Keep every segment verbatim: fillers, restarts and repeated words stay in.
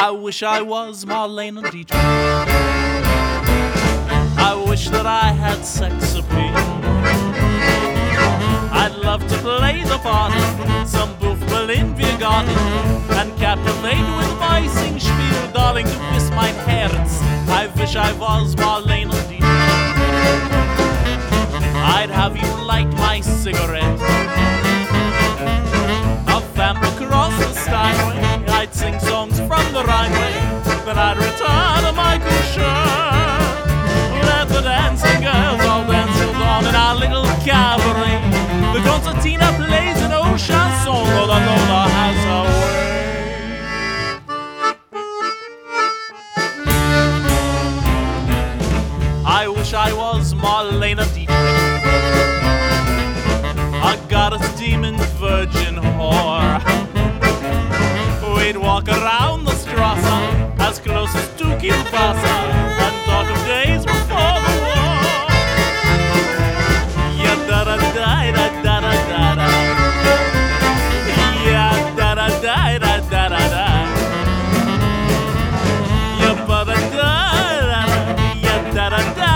I wish I was Marlene Dietrich. I wish that I had sex appeal. I'd love to play the part of some Buffel in Biergarten and captivate with my Singspiel. Darling, du bist mein Herz. I wish I was Marlene Dietrich. I'd have you light my cigarette. A vamp across the Steinway. I'd sing songs from the Rhineway. Then I'd return to my cushion. Let the dancing girls all dance till dawn in our little cabaret. The concertina plays an old chanson. Lola Lola has her way. I wish I was Marlene Dietrich, a goddess, demon, virgin, whore. We'd walk around the Strasse as close as to Kielbasa and talk of days before the war. Yeah, da da da da da da da da. Yeah, da da da da da da da. Yeah, ba da da da. Yeah, da da da.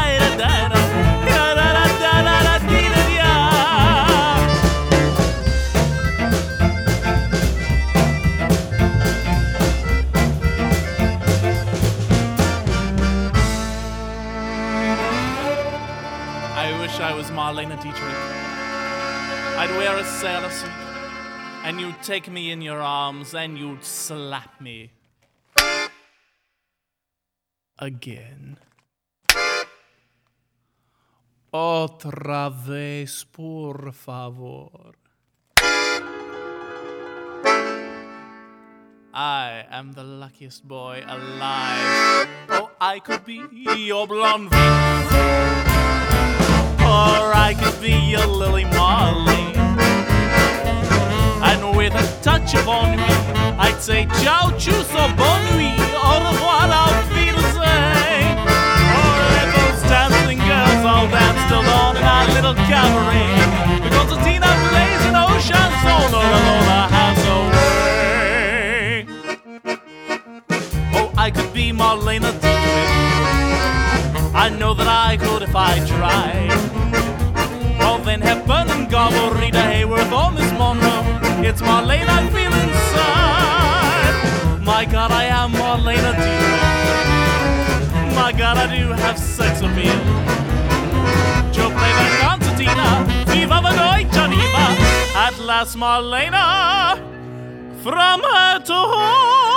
I was Marlene Dietrich. I'd wear a sailor suit, and you'd take me in your arms, and you'd slap me again. Otra vez, por favor. I am the luckiest boy alive. Oh, I could be your blonde Venus, or I could be your Lily Marley. And with a touch of ennui, I'd say ciao, tschüss, or bonne nuit, au revoir, auf Wiedersehen. Oh, let those dancing girls all dance till dawn in our little cabaret. The concertina plays an old chanson. Lola Lola has her way. Oh, I could be Marlene Dietrich. I know that I could if I tried. Well then Hepburn and Garbo, Rita Hayworth or Miss Monroe, it's Marlene I feel inside. My God, I am Marlene Dietrich. My God, I do have sex appeal. Joe play that concertina, viva the Deutsche Diva. At last Marlene, from her to home.